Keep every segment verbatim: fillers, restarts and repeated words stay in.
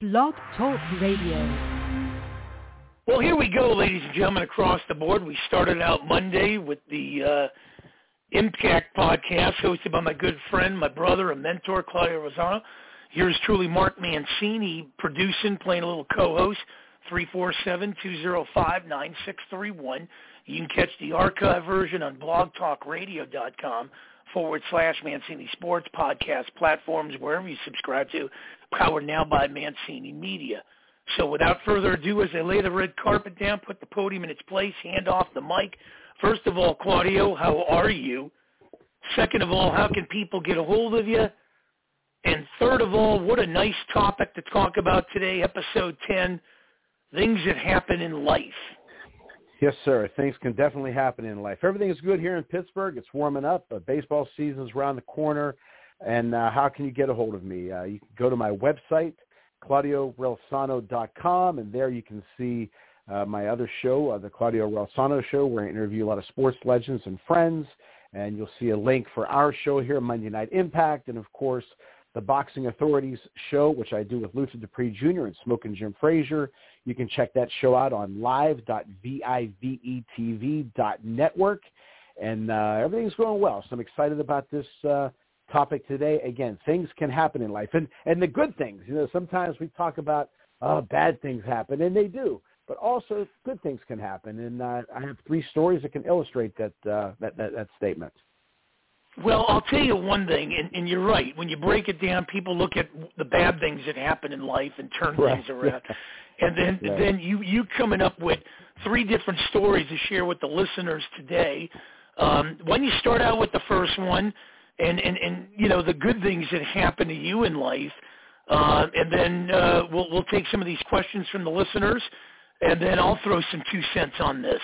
Blog Talk Radio. Well, here we go, ladies and gentlemen, across the board. We started out Monday with the uh, Impact podcast hosted by my good friend, my brother, a mentor, Claudio Rosano. Here's truly Mark Mancini producing, playing a little co-host, three four seven, two oh five, nine six three one. You can catch the archive version on blogtalkradio.com forward slash Mancini Sports podcast platforms, wherever you subscribe to, powered now by Mancini Media. So without further ado, as I lay the red carpet down, put the podium in its place, hand off the mic. First of all, Claudio, how are you? Second of all, how can people get a hold of you? And third of all, what a nice topic to talk about today, episode ten, things that happen in life. Yes, sir. Things can definitely happen in life. Everything is good here in Pittsburgh. It's warming up. Uh, baseball season's around the corner. And uh, how can you get a hold of me? Uh, you can go to my website, claudio relsano dot com, and there you can see uh, my other show, uh, the Claudio Relsano Show, where I interview a lot of sports legends and friends. And you'll see a link for our show here, Monday Night Impact, and, of course, the Boxing Authorities show, which I do with Luther Dupree Junior and Smokin' Jim Frazier. You can check that show out on live dot vivetv dot network. And uh, everything's going well. So I'm excited about this uh, topic today. Again, things can happen in life. And, and the good things, you know, sometimes we talk about uh, bad things happen, and they do. But also good things can happen. And uh, I have three stories that can illustrate that, uh, that, that, that statement. Well, I'll tell you one thing, and, and you're right. When you break it down, people look at the bad things that happen in life and turn right. things around. And then right. then you, you coming up with three different stories to share with the listeners today. Um, when you start out with the first one, and, and, and you know, the good things that happen to you in life, uh, and then uh, we'll, we'll take some of these questions from the listeners, and then I'll throw some two cents on this.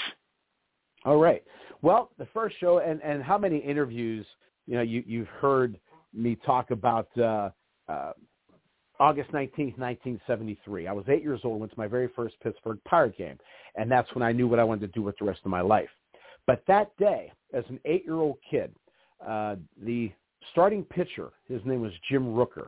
All right. Well, the first show, and, and how many interviews, you know, you, you've heard me talk about uh, uh, August nineteenth, nineteen seventy-three. I was eight years old, went to my very first Pittsburgh Pirate game, and that's when I knew what I wanted to do with the rest of my life. But that day, as an eight-year-old kid, uh, the starting pitcher, his name was Jim Rooker,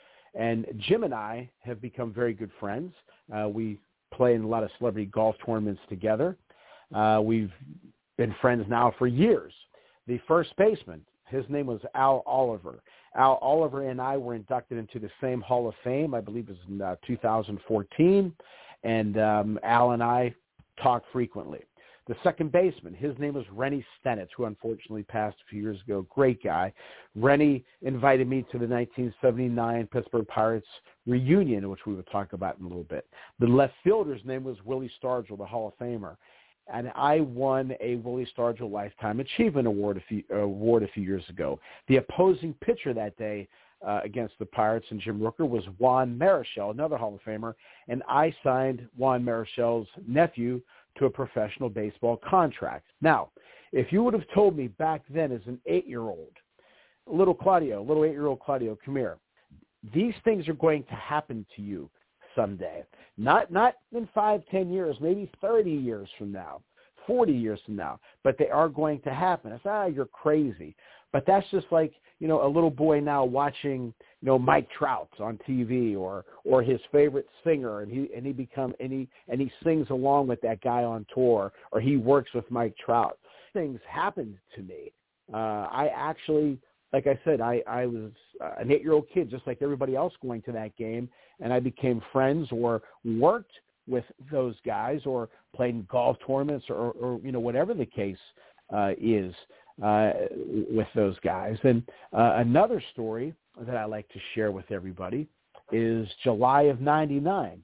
and Jim and I have become very good friends. Uh, we play in a lot of celebrity golf tournaments together. Uh, we've been friends now for years. The first baseman, his name was Al Oliver. Al Oliver and I were inducted into the same Hall of Fame, I believe it was in uh, two thousand fourteen, and um, Al and I talk frequently. The second baseman, his name was Rennie Stenitz, who unfortunately passed a few years ago. Great guy. Rennie invited me to the nineteen seventy-nine Pittsburgh Pirates reunion, which we will talk about in a little bit. The left fielder's name was Willie Stargell, the Hall of Famer. And I won a Willie Stargell Lifetime Achievement Award a few, uh, award a few years ago. The opposing pitcher that day uh, against the Pirates and Jim Rooker was Juan Marichal, another Hall of Famer, and I signed Juan Marichal's nephew to a professional baseball contract. Now, if you would have told me back then as an eight-year-old, little Claudio, little eight-year-old Claudio, come here, these things are going to happen to you someday. Not not in five, ten years, maybe thirty years from now, forty years from now, but they are going to happen. I said, ah, you're crazy. But that's just like, you know, a little boy now watching, you know, Mike Trout on T V or or his favorite singer, and he and he become and he and he sings along with that guy on tour, or he works with Mike Trout. Things happened to me. Uh, I actually, like I said, I, I was an eight-year-old kid, just like everybody else going to that game, and I became friends or worked with those guys or played in golf tournaments or, or you know, whatever the case uh, is uh, with those guys. And uh, another story that I like to share with everybody is July of ninety-nine.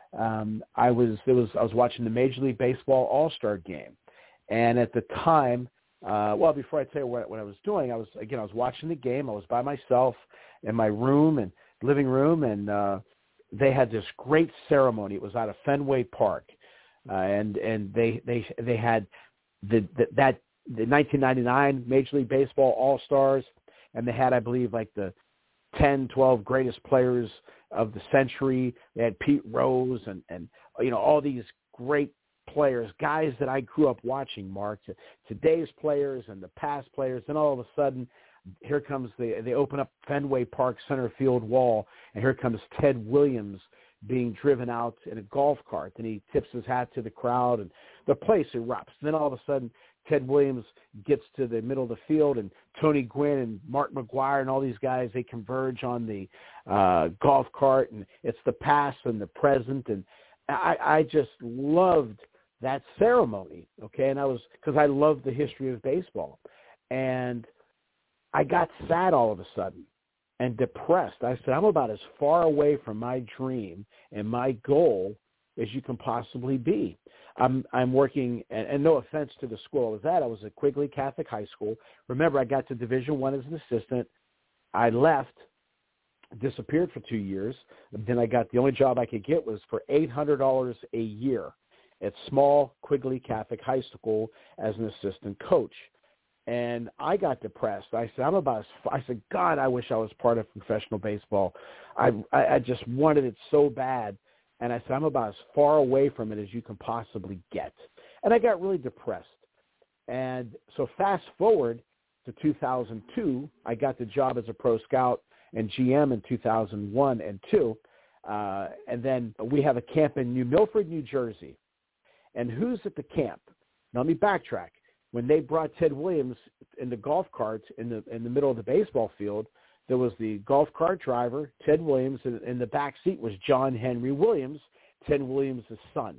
Um, I was there was I was watching the Major League Baseball All-Star game, and at the time, Uh, well, before I tell you what, what I was doing, I was, again, I was watching the game. I was by myself in my room and living room, and uh, they had this great ceremony. It was out of Fenway Park, uh, and and they they they had the, the that the nineteen ninety-nine Major League Baseball All-Stars, and they had, I believe, like the ten, twelve greatest players of the century. They had Pete Rose and and you know all these great players, guys that I grew up watching, Mark, to today's players and the past players, and all of a sudden, here comes the, they open up Fenway Park center field wall, and here comes Ted Williams being driven out in a golf cart, and he tips his hat to the crowd, and the place erupts. And then all of a sudden, Ted Williams gets to the middle of the field, and Tony Gwynn and Mark McGuire and all these guys, they converge on the uh, golf cart, and it's the past and the present. And I, I just loved that ceremony, okay? And I was, because I loved the history of baseball. And I got sad all of a sudden and depressed. I said, I'm about as far away from my dream and my goal as you can possibly be. I'm I'm working, and, and no offense to the school I was at, I was at Quigley Catholic High School. Remember, I got to Division One as an assistant. I left, disappeared for two years. Then I got, the only job I could get was for eight hundred dollars a year at small Quigley Catholic High School as an assistant coach. And I got depressed. I said, I'm about, I said, God, I wish I was part of professional baseball. I, I, I just wanted it so bad. And I said, I'm about as far away from it as you can possibly get. And I got really depressed. And so fast forward to two thousand two, I got the job as a pro scout and G M in two thousand one and two. Uh, and then we have a camp in New Milford, New Jersey. And who's at the camp? Now, let me backtrack. When they brought Ted Williams in the golf cart in the in the middle of the baseball field, there was the golf cart driver, Ted Williams, and in the back seat was John Henry Williams, Ted Williams' son.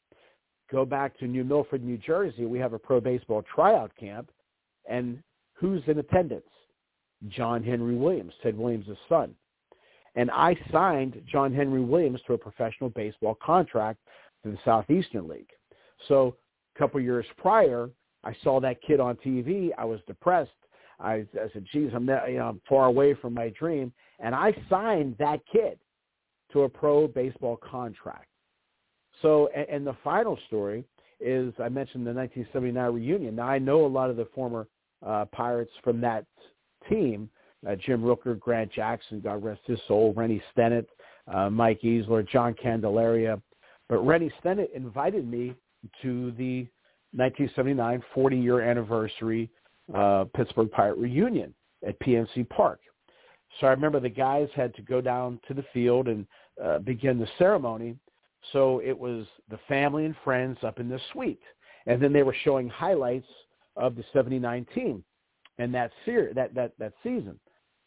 Go back to New Milford, New Jersey. We have a pro baseball tryout camp, and who's in attendance? John Henry Williams, Ted Williams' son. And I signed John Henry Williams to a professional baseball contract to the Southeastern League. So a couple years prior, I saw that kid on T V. I was depressed. I, I said, geez, I'm, not, you know, I'm far away from my dream. And I signed that kid to a pro baseball contract. So, and, and the final story is, I mentioned the nineteen seventy-nine reunion. Now, I know a lot of the former uh, Pirates from that team, uh, Jim Rooker, Grant Jackson, God rest his soul, Rennie Stennett, uh, Mike Easler, John Candelaria. But Rennie Stennett invited me to the nineteen seventy-nine forty-year anniversary uh, Pittsburgh Pirate reunion at P N C Park. So I remember the guys had to go down to the field and uh, begin the ceremony. So it was the family and friends up in the suite. And then they were showing highlights of the seventy-nine team and that, ser- that, that, that season.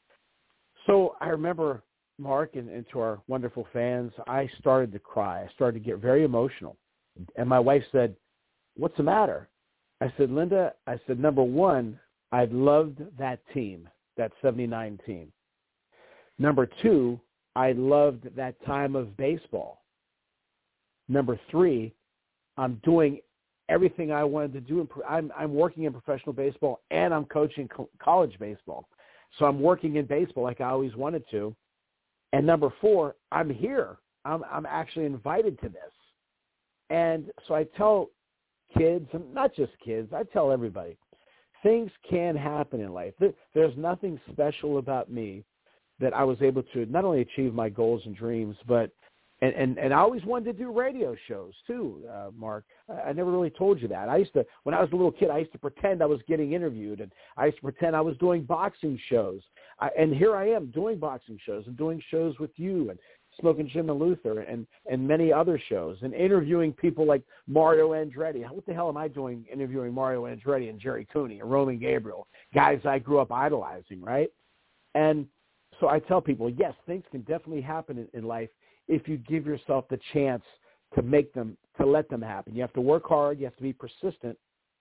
So I remember, Mark, and, and to our wonderful fans, I started to cry. I started to get very emotional. And my wife said, what's the matter? I said, Linda, I said, number one, I loved that team, that seventy-nine team. Number two, I loved that time of baseball. Number three, I'm doing everything I wanted to do. I'm, I'm working in professional baseball, and I'm coaching co- college baseball. So I'm working in baseball like I always wanted to. And number four, I'm here. I'm, I'm actually invited to this. And so I tell kids, and not just kids, I tell everybody, things can happen in life. There's nothing special about me that I was able to not only achieve my goals and dreams, but and, and, and I always wanted to do radio shows too, uh, Mark. I, I never really told you that. I used to, when I was a little kid, I used to pretend I was getting interviewed, and I used to pretend I was doing boxing shows. I, and here I am doing boxing shows and doing shows with you and Smoking Jim and Luther and, and many other shows, and interviewing people like Mario Andretti. What the hell am I doing interviewing Mario Andretti and Jerry Cooney and Roman Gabriel, guys I grew up idolizing, right? And so I tell people, yes, things can definitely happen in, in life if you give yourself the chance to make them, to let them happen. You have to work hard. You have to be persistent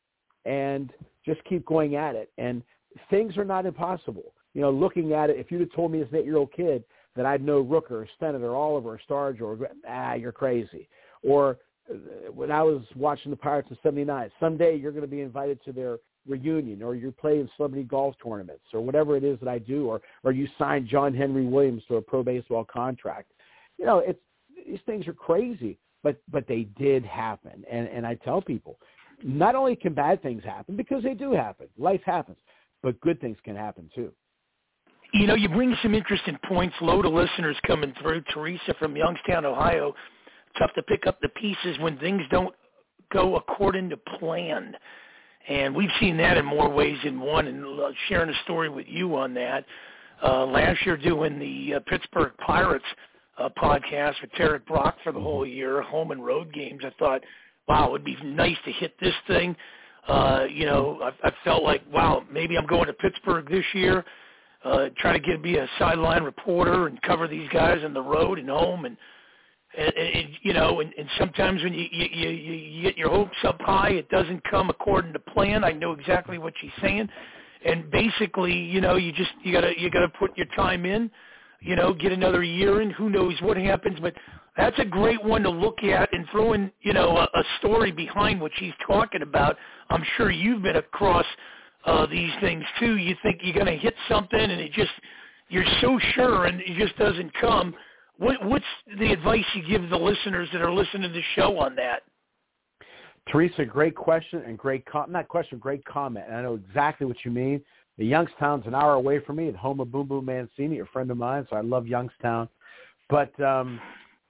and just keep going at it. And things are not impossible. You know, looking at it, if you'd have told me as an eight-year-old kid that I'd know Rooker or Stennett or Oliver or Starge or, ah, you're crazy. Or when I was watching the Pirates in seventy-nine, someday you're going to be invited to their reunion, or you play in celebrity golf tournaments, or whatever it is that I do, or, or you sign John Henry Williams to a pro baseball contract. You know, it's, these things are crazy, but, but they did happen. And, and I tell people, not only can bad things happen, because they do happen, life happens, but good things can happen too. You know, you bring some interesting points. Load of listeners coming through. Teresa from Youngstown, Ohio. Tough to pick up the pieces when things don't go according to plan. And we've seen that in more ways than one, and sharing a story with you on that. Uh, last year doing the uh, Pittsburgh Pirates uh, podcast with Tarek Brock for the whole year, home and road games. I thought, wow, it would be nice to hit this thing. Uh, you know, I, I felt like, wow, maybe I'm going to Pittsburgh this year, uh, try to get be a sideline reporter and cover these guys on the road and home, and and, and you know, and, and sometimes when you, you you you get your hopes up high, it doesn't come according to plan. I know exactly what she's saying, and basically, you know, you just you gotta you gotta put your time in, you know, get another year in. Who knows what happens, but that's a great one to look at and throw in, you know, a, a story behind what she's talking about. I'm sure you've been across uh, these things too. You think you're going to hit something, and it just you're so sure, and it just doesn't come. What, what's the advice you give the listeners that are listening to the show on that? Teresa, great question and great com- not question, great comment. And I know exactly what you mean. The Youngstown's an hour away from me, at home of Boom Boom Mancini, a friend of mine, so I love Youngstown. But um,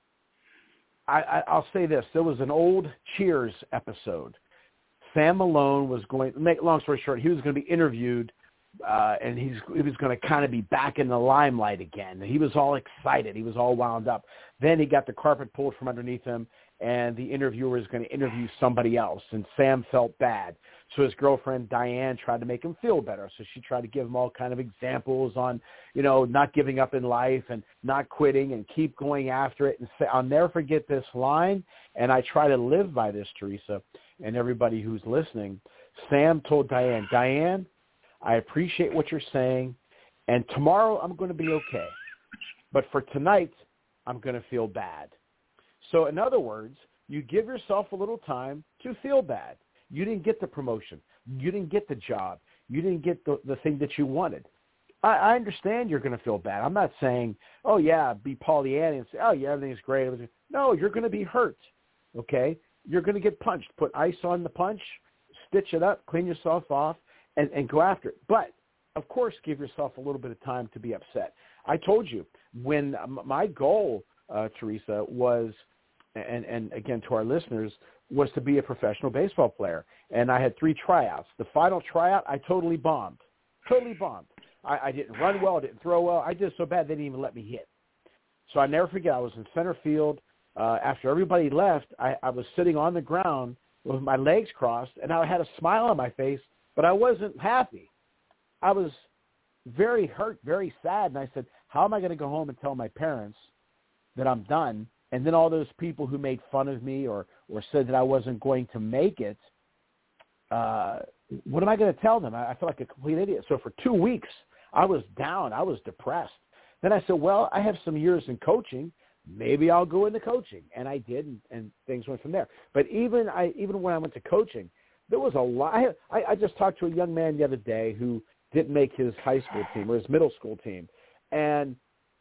I, I, I'll say this. There was an old Cheers episode. Sam Malone was going – make long story short, he was going to be interviewed, uh, and he's, he was going to kind of be back in the limelight again. He was all excited. He was all wound up. Then he got the carpet pulled from underneath him, and the interviewer was going to interview somebody else, and Sam felt bad. So his girlfriend, Diane, tried to make him feel better. So she tried to give him all kind of examples on, you know, not giving up in life and not quitting and keep going after it. And say, I'll never forget this line, and I try to live by this, Teresa, and everybody who's listening. Sam told Diane, Diane, I appreciate what you're saying, and tomorrow I'm going to be okay. But for tonight, I'm going to feel bad. So in other words, you give yourself a little time to feel bad. You didn't get the promotion. You didn't get the job. You didn't get the, the thing that you wanted. I, I understand you're going to feel bad. I'm not saying, oh, yeah, be Pollyanna and say, oh, yeah, everything's great. No, you're going to be hurt, okay? You're going to get punched. Put ice on the punch, stitch it up, clean yourself off, and, and go after it. But, of course, give yourself a little bit of time to be upset. I told you, when my goal, uh, Teresa, was – And, and again, to our listeners, was to be a professional baseball player. And I had three tryouts. The final tryout, I totally bombed. Totally bombed. I, I didn't run well. I didn't throw well. I did so bad they didn't even let me hit. So I never forget, I was in center field. Uh, after everybody left, I, I was sitting on the ground with my legs crossed, and I had a smile on my face, but I wasn't happy. I was very hurt, very sad, and I said, how am I going to go home and tell my parents that I'm done? And then all those people who made fun of me or, or said that I wasn't going to make it, uh, what am I going to tell them? I, I felt like a complete idiot. So for two weeks, I was down. I was depressed. Then I said, well, I have some years in coaching. Maybe I'll go into coaching. And I did, and, and things went from there. But even I, even when I went to coaching, there was a lot. I, I just talked to a young man the other day who didn't make his high school team or his middle school team. And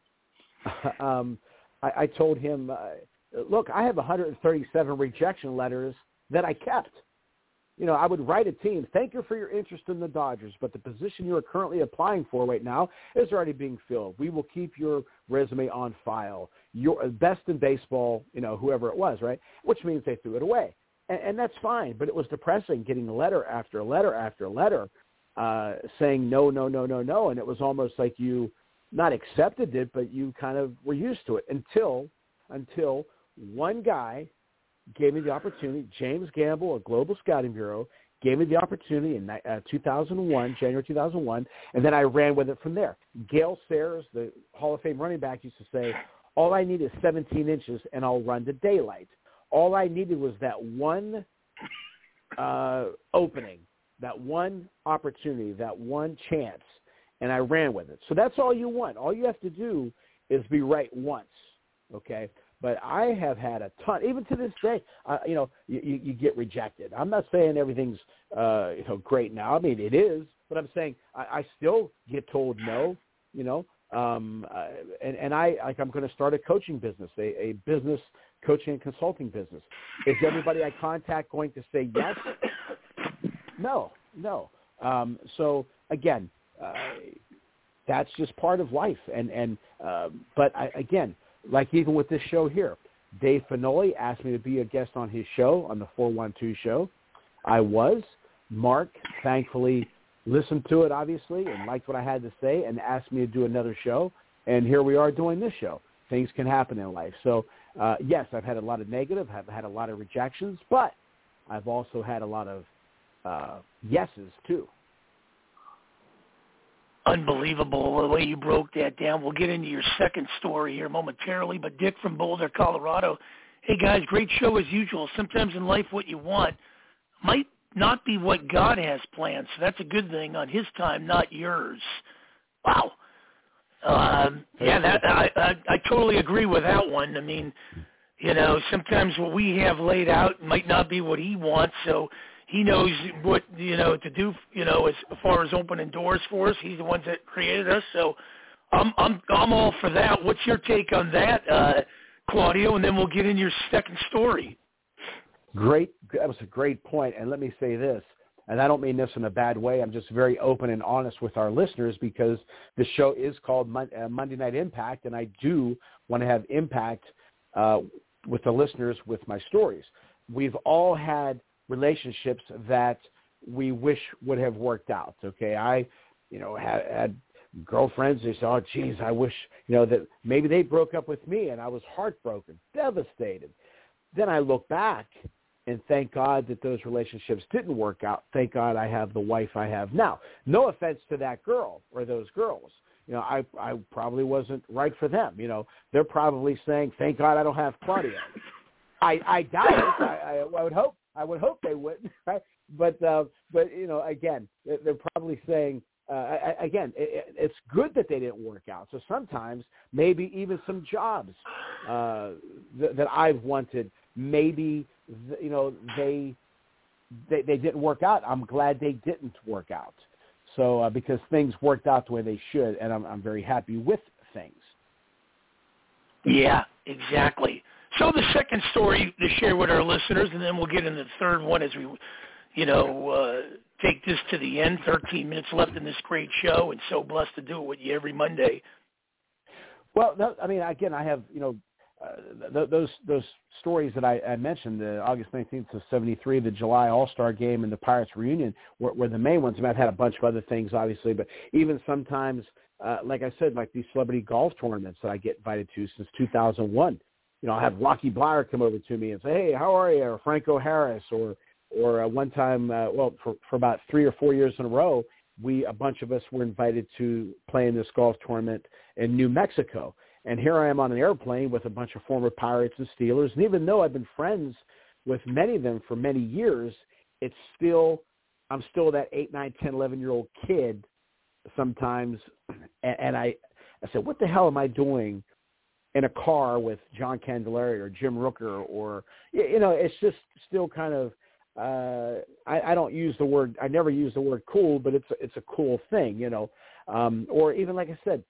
um I, I told him, uh, look, I have one hundred thirty-seven rejection letters that I kept. You know, I would write a team, thank you for your interest in the Dodgers, but the position you are currently applying for right now is already being filled. We will keep your resume on file. You're best in baseball, you know, whoever it was, right? Which means they threw it away. And, and that's fine, but it was depressing getting letter after letter after letter uh, saying no, no, no, no, no, and it was almost like you – not accepted it, but you kind of were used to it until until one guy gave me the opportunity, James Gamble, a Global Scouting Bureau, gave me the opportunity in uh, two thousand one, January two thousand one, and then I ran with it from there. Gale Sayers, the Hall of Fame running back, used to say, all I need is seventeen inches and I'll run to daylight. All I needed was that one uh, opening, that one opportunity, that one chance. And I ran with it. So that's all you want. All you have to do is be right once, okay? But I have had a ton, even to this day, uh, you know, you, you, you get rejected. I'm not saying everything's, uh, you know, great now. I mean, it is, but I'm saying I, I still get told no, you know, um, uh, and, and I, like, I'm going to start a coaching business, a, a business coaching and consulting business. Is everybody I contact going to say yes? No, no. Um, so, again, Uh, that's just part of life. And, and uh, but, I, again, like even with this show here, Dave Finoli asked me to be a guest on his show, on the four one two show. I was. Mark, thankfully, listened to it, obviously, and liked what I had to say and asked me to do another show. And here we are doing this show. things can happen in life. So, uh, yes, I've had a lot of negative, I've had a lot of rejections, but I've also had a lot of uh, yeses, too. Unbelievable the way you broke that down. We'll get into your second story here momentarily, but Dick from Boulder, Colorado. Hey, guys, great show as usual. Sometimes in life what you want might not be what God has planned, so that's a good thing on his time, not yours. Wow. Um, yeah, that, I, I, I totally agree with that one. I mean, you know, sometimes what we have laid out might not be what he wants, so he knows what, you know, to do, you know, as far as opening doors for us. He's the one that created us, so I'm I'm I'm all for that. What's your take on that, uh, Claudio? And then we'll get in your second story. Great. That was a great point. And let me say this, and I don't mean this in a bad way. I'm just very open and honest with our listeners because the show is called Mon- uh, Monday Night Impact, and I do want to have impact uh, with the listeners with my stories. We've all had relationships that we wish would have worked out. Okay. I, you know, had, had girlfriends. They said, oh, geez, I wish, you know, that maybe they broke up with me and I was heartbroken, devastated. Then I look back and thank God that those relationships didn't work out. Thank God I have the wife I have now. No offense to that girl or those girls. You know, I I probably wasn't right for them. You know, they're probably saying, thank God I don't have Claudio. I, I doubt it. I, I, I would hope I would hope they wouldn't. Right? But uh, but you know, again, they're probably saying uh, again, it, it's good that they didn't work out. So sometimes maybe even some jobs uh, th- that I've wanted, maybe you know they, they they didn't work out. I'm glad they didn't work out. So uh, because things worked out the way they should, and I'm I'm very happy with things. Yeah, exactly. So the second story to share with our listeners, and then we'll get into the third one as we, you know, uh, take this to the end. thirteen minutes left in this great show, and so blessed to do it with you every Monday. Well, no, I mean, again, I have, you know, uh, th- those those stories that I, I mentioned, the August nineteenth of seventy-three, the July All-Star Game, and the Pirates reunion were, were the main ones. I mean, I've had a bunch of other things, obviously, but even sometimes, uh, like I said, like these celebrity golf tournaments that I get invited to since two thousand one. You know, I'll have Rocky Bleier come over to me and say, hey, how are you? Or Franco Harris, or or uh, one time, uh, well, for, for about three or four years in a row, we, a bunch of us were invited to play in this golf tournament in New Mexico. And here I am on an airplane with a bunch of former Pirates and Steelers. And even though I've been friends with many of them for many years, it's still, I'm still that eight, nine, ten, eleven-year-old kid sometimes. And, and I, I said, what the hell am I doing in a car with John Candelaria or Jim Rooker, or, you know, it's just still kind of, uh, I, I don't use the word, I never use the word cool, but it's, it's a cool thing, you know, um, or even, like I said,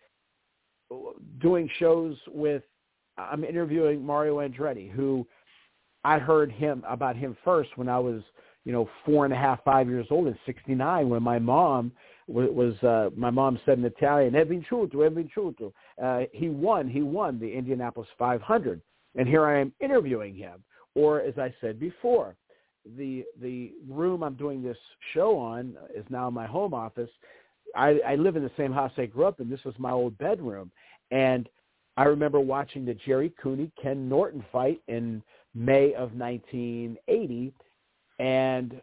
doing shows with, I'm interviewing Mario Andretti, who I heard him about him first when I was, you know, four and a half, five years old in sixty-nine, when my mom was, was uh, my mom said in Italian, "È vinciuto, è vinciuto." Uh, he won, he won the Indianapolis five hundred. And here I am interviewing him. Or as I said before, the, the room I'm doing this show on is now my home office. I, I live in the same house I grew up in. This was my old bedroom. And I remember watching the Jerry Cooney, Ken Norton fight in May of nineteen eighty. And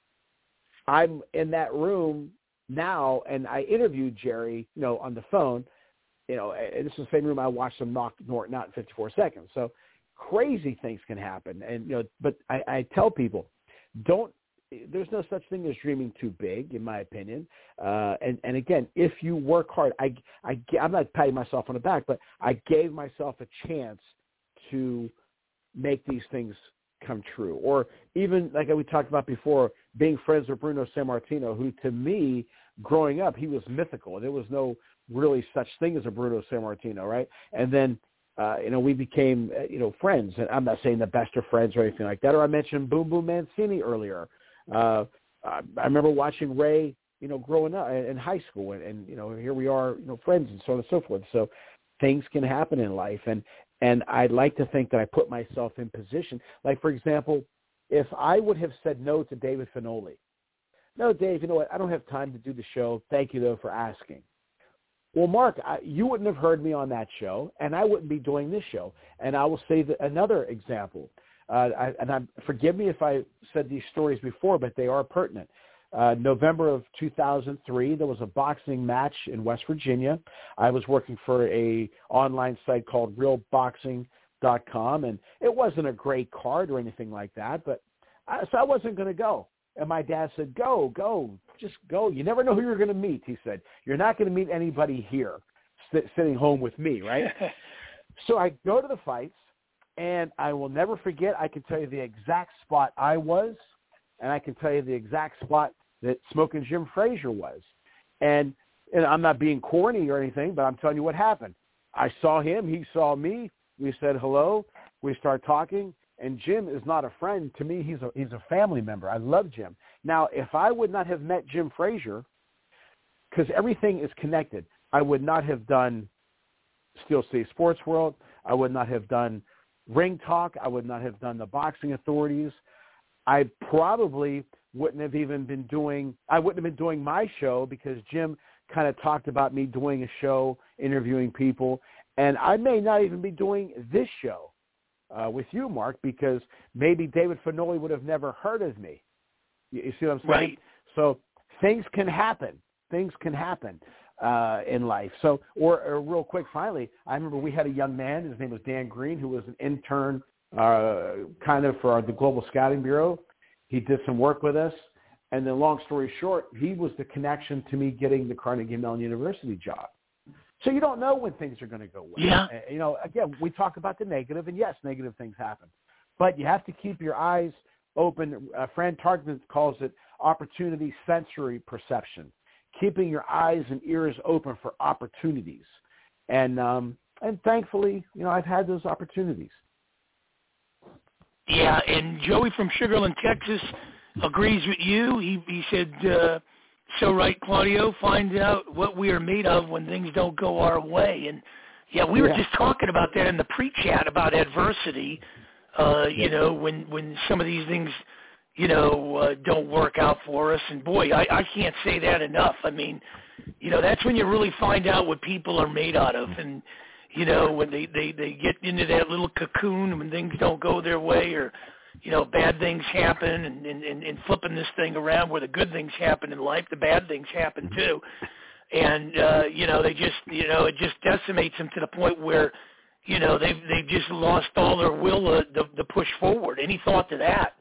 I'm in that room now, and I interviewed Jerry, you know, on the phone. You know, and this is the same room I watched him knock Norton out in fifty-four seconds. So crazy things can happen. And, you know, but I, I tell people, don't, there's no such thing as dreaming too big, in my opinion. Uh, and, and again, if you work hard, I, I, I'm not patting myself on the back, but I gave myself a chance to make these things come true. Or even, like we talked about before, being friends with Bruno Sammartino, who to me, growing up, he was mythical. There was no really such thing as a Bruno Sammartino, right? And then, uh, you know, we became, uh, you know, friends. And I'm not saying the best of friends or anything like that. Or I mentioned Boom Boom Mancini earlier. Uh, I remember watching Ray, you know, growing up in high school, and, and, you know, here we are, you know, friends and so on and so forth. So things can happen in life. And, and I'd like to think that I put myself in position. Like, for example, if I would have said no to David Finoli, no, Dave, you know what? I don't have time to do the show. Thank you, though, for asking. Well, Mark, I, you wouldn't have heard me on that show, and I wouldn't be doing this show. And I will say that another example, uh, I, and I, forgive me if I said these stories before, but they are pertinent. Uh, November of two thousand three, there was a boxing match in West Virginia. I was working for a online site called real boxing dot com, and it wasn't a great card or anything like that, but I, so I wasn't going to go. And my dad said, go, go, just go. You never know who you're going to meet, he said. You're not going to meet anybody here sit, sitting home with me, right? So I go to the fights, and I will never forget, I can tell you the exact spot I was, and I can tell you the exact spot that Smoking Jim Frazier was. And, and I'm not being corny or anything, but I'm telling you what happened. I saw him. He saw me. We said hello. We start talking. And Jim is not a friend. To me, he's a, he's a family member. I love Jim. Now, if I would not have met Jim Frazier, because everything is connected, I would not have done Steel City Sports World. I would not have done Ring Talk. I would not have done the Boxing Authorities. I probably wouldn't have even been doing, I wouldn't have been doing my show because Jim kind of talked about me doing a show, interviewing people, and I may not even be doing this show uh, with you, Mark, because maybe David Finoli would have never heard of me. You, you see what I'm saying? Right. So things can happen. Things can happen uh, in life. So, or, or real quick, finally, I remember we had a young man, his name was Dan Green, who was an intern uh, kind of for our, the Global Scouting Bureau. He did some work with us, and then long story short, he was the connection to me getting the Carnegie Mellon University job. So you don't know when things are going to go well. Yeah. Uh, you know, again, we talk about the negative, and yes, negative things happen. But you have to keep your eyes open. Uh, Fran Tarkenton calls it opportunity sensory perception, keeping your eyes and ears open for opportunities. And um, and thankfully, you know, I've had those opportunities. Yeah, and Joey from Sugar Land, Texas, agrees with you. He he said, uh, so right, Claudio, find out what we are made of when things don't go our way. And, yeah, we were Yeah. just talking about that in the pre-chat about adversity, uh, you Yeah. know, when, when some of these things, you know, uh, don't work out for us. And, boy, I, I can't say that enough. I mean, you know, that's when you really find out what people are made out of. And, you know, when they, they, they get into that little cocoon when things don't go their way or, you know, bad things happen and, and, and, and flipping this thing around where the good things happen in life, the bad things happen too. And, uh, you know, they just, you know, it just decimates them to the point where, you know, they've, they've just lost all their will uh, to, to push forward. Any thought to that?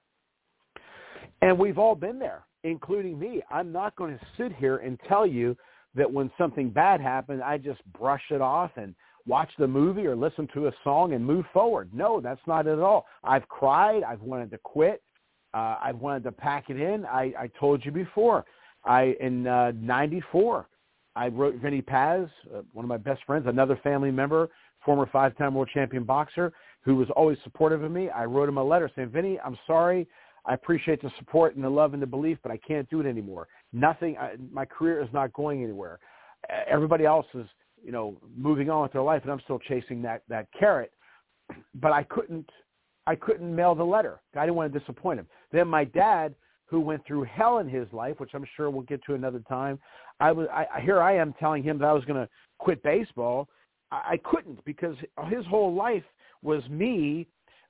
And we've all been there, including me. I'm not going to sit here and tell you that when something bad happened, I just brush it off and watch the movie or listen to a song and move forward. No, that's not it at all. I've cried. I've wanted to quit. Uh, I've wanted to pack it in. I, I told you before. I in uh, ninety-four, I wrote Vinny Paz, uh, one of my best friends, another family member, former five-time world champion boxer, who was always supportive of me. I wrote him a letter saying, Vinny, I'm sorry. I appreciate the support and the love and the belief, but I can't do it anymore. Nothing. I, my career is not going anywhere. Everybody else is, you know, moving on with their life, and I'm still chasing that, that carrot. But I couldn't, I couldn't mail the letter. I didn't want to disappoint him. Then my dad, who went through hell in his life, which I'm sure we'll get to another time, I was, I, here I am telling him that I was going to quit baseball. I, I couldn't because his whole life was me,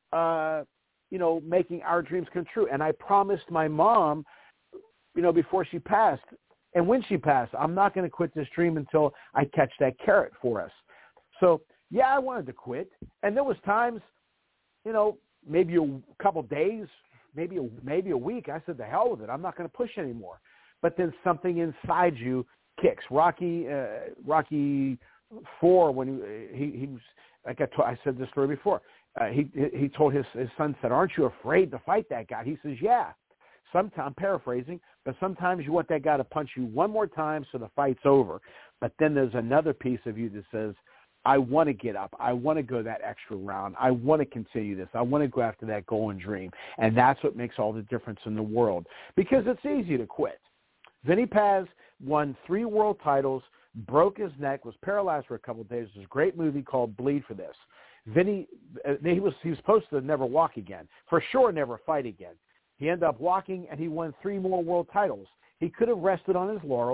uh, you know, making our dreams come true. And I promised my mom, you know, before she passed, and when she passed, I'm not going to quit this dream until I catch that carrot for us. So, yeah, I wanted to quit. And there was times, you know, maybe a couple days, maybe a, maybe a week, I said, the hell with it. I'm not going to push anymore. But then something inside you kicks. Rocky, uh, Rocky Four, when he, he, he was, like I, told, I said this story before, uh, he he told his, his son, said, aren't you afraid to fight that guy? He says, yeah. Sometimes, I'm paraphrasing, but sometimes you want that guy to punch you one more time so the fight's over. But then there's another piece of you that says, I want to get up. I want to go that extra round. I want to continue this. I want to go after that goal and dream. And that's what makes all the difference in the world, because it's easy to quit. Vinny Paz won three world titles, broke his neck, was paralyzed for a couple of days. There's a great movie called Bleed for this. Vinny, he was, he was supposed to never walk again, for sure never fight again. He ended up walking, and he won three more world titles. He could have rested on his laurels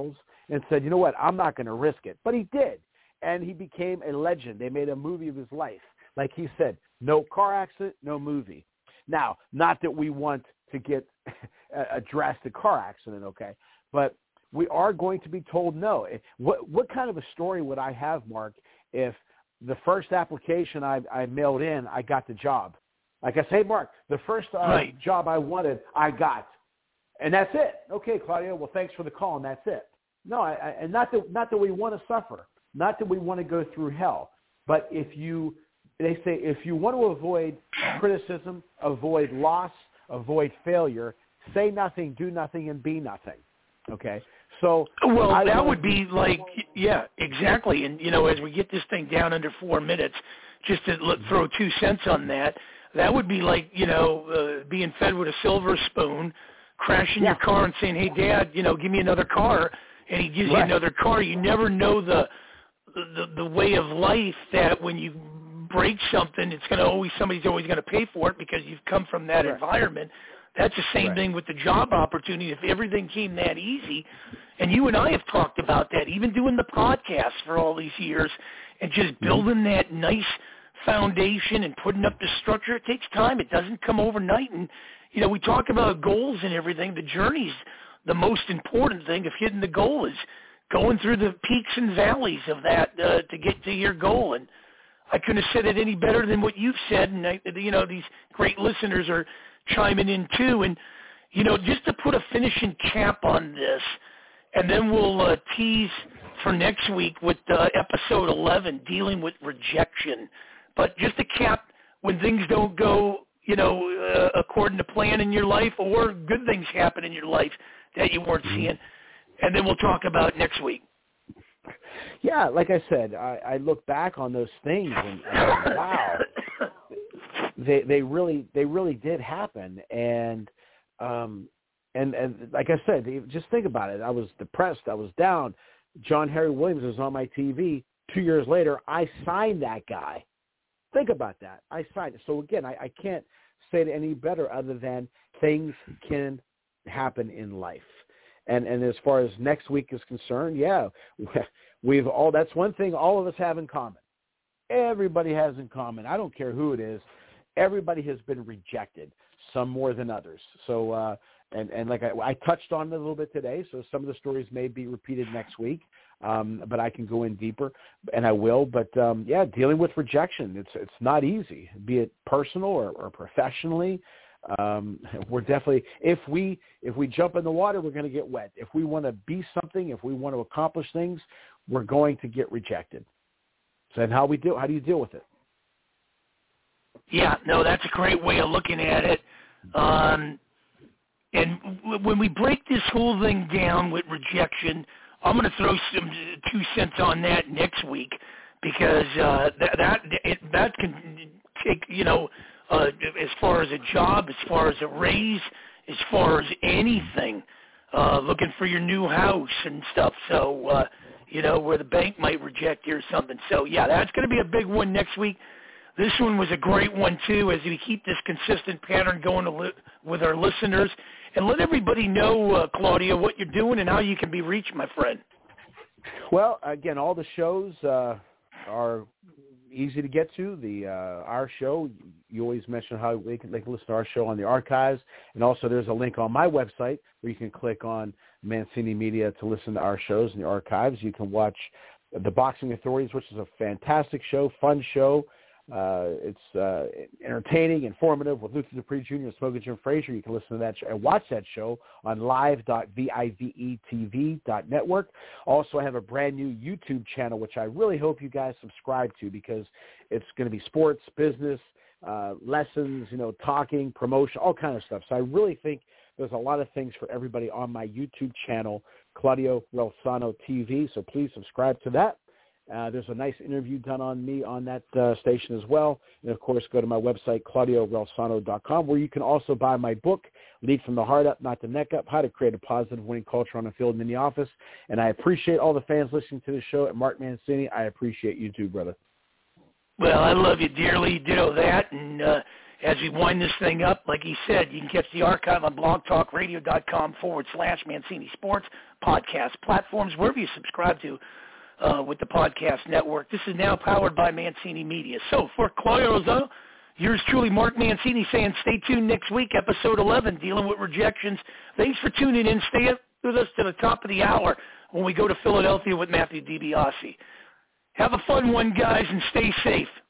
and said, you know what, I'm not going to risk it. But he did, and he became a legend. They made a movie of his life. Like he said, no car accident, no movie. Now, not that we want to get a, a drastic car accident, okay, but we are going to be told no. What what kind of a story would I have, Mark, if the first application I, I mailed in, I got the job? Like I say, Mark, the first uh, right. job I wanted, I got. And that's it. Okay, Claudio, well, thanks for the call, and that's it. No, I, I, and not that, not that we want to suffer, not that we want to go through hell, but if you, they say, if you want to avoid criticism, avoid loss, avoid failure, say nothing, do nothing, and be nothing. Okay? So well, I that want, would be like, yeah, exactly. And, you know, as we get this thing down under four minutes, just to look, throw two cents on that, that would be like, you know, uh, being fed with a silver spoon, crashing yeah. your car and saying, hey, Dad, you know, give me another car, and he gives right. you another car. You never know the, the the way of life that when you break something, it's going to always, somebody's always going to pay for it because you've come from that right. environment. That's the same right. thing with the job opportunity. If everything came that easy, and you and I have talked about that, even doing the podcast for all these years and just building that nice foundation and putting up the structure, it takes time. It doesn't come overnight. And, you know, we talk about goals and everything. The journey's the most important thing. If hitting the goal is going through the peaks and valleys of that uh, to get to your goal. And I couldn't have said it any better than what you've said. And, I, you know, these great listeners are chiming in too. And, you know, just to put a finishing cap on this, and then we'll uh, tease for next week with uh, episode eleven, dealing with rejection. But just to cap, when things don't go, you know, uh, according to plan in your life, or good things happen in your life that you weren't seeing, and then we'll talk about next week. Yeah, like I said, I, I look back on those things and, and wow, they they really they really did happen. And um, and and like I said, just think about it. I was depressed. I was down. John Harry Williams was on my T V. Two years later, I signed that guy. Think about that. I signed it. So again, I, I can't say it any better other than things can happen in life. And and as far as next week is concerned, yeah, we've all, that's one thing all of us have in common. Everybody has in common. I don't care who it is. Everybody has been rejected, some more than others. So, uh, and, and like I, I touched on it a little bit today, so some of the stories may be repeated next week, um, but I can go in deeper, and I will. But, um, yeah, dealing with rejection, it's it's not easy, be it personal or, or professionally. Um, we're definitely, if we if we jump in the water, we're going to get wet. If we want to be something, if we want to accomplish things, we're going to get rejected. So then how we do how do you deal with it? Yeah, no, that's a great way of looking at it. Um, and w- when we break this whole thing down with rejection, I'm going to throw some two cents on that next week, because uh, that that it, that can take, you know, uh, as far as a job, as far as a raise, as far as anything, uh, looking for your new house and stuff. So, uh, you know, where the bank might reject you or something. So, yeah, that's going to be a big one next week. This one was a great one, too, as we keep this consistent pattern going to li- with our listeners. And let everybody know, uh, Claudio, what you're doing and how you can be reached, my friend. Well, again, all the shows uh, are easy to get to. The uh, our show, you always mention how they can, they can listen to our show on the archives. And also there's a link on my website where you can click on Mancini Media to listen to our shows in the archives. You can watch The Boxing Authorities, which is a fantastic show, fun show. Uh, it's uh, entertaining, informative with Luther Dupree Junior and Smoking Jim Frazier. You can listen to that show and watch that show on live dot vivetv dot network. Also, I have a brand new YouTube channel, which I really hope you guys subscribe to, because it's going to be sports, business, uh, lessons, you know, talking, promotion, all kind of stuff. So I really think there's a lot of things for everybody on my YouTube channel, Claudio Relsano T V. So please subscribe to that. Uh, there's a nice interview done on me on that uh, station as well. And, of course, go to my website, claudio relsano dot com, where you can also buy my book, Lead from the Heart Up, Not the Neck Up, How to Create a Positive Winning Culture on the Field and in the Office. And I appreciate all the fans listening to the show. And Mark Mancini, I appreciate you too, brother. Well, I love you dearly. Ditto that. And uh, as we wind this thing up, like he said, you can catch the archive on blogtalkradio.com forward slash Mancini Sports, podcast platforms, wherever you subscribe to uh, with the podcast network. This is now powered by Mancini Media. So for Claudio Lozano, yours truly, Mark Mancini, saying stay tuned next week, episode eleven, dealing with rejections. Thanks for tuning in. Stay with us to the top of the hour when we go to Philadelphia with Matthew DiBiase. Have a fun one, guys, and stay safe.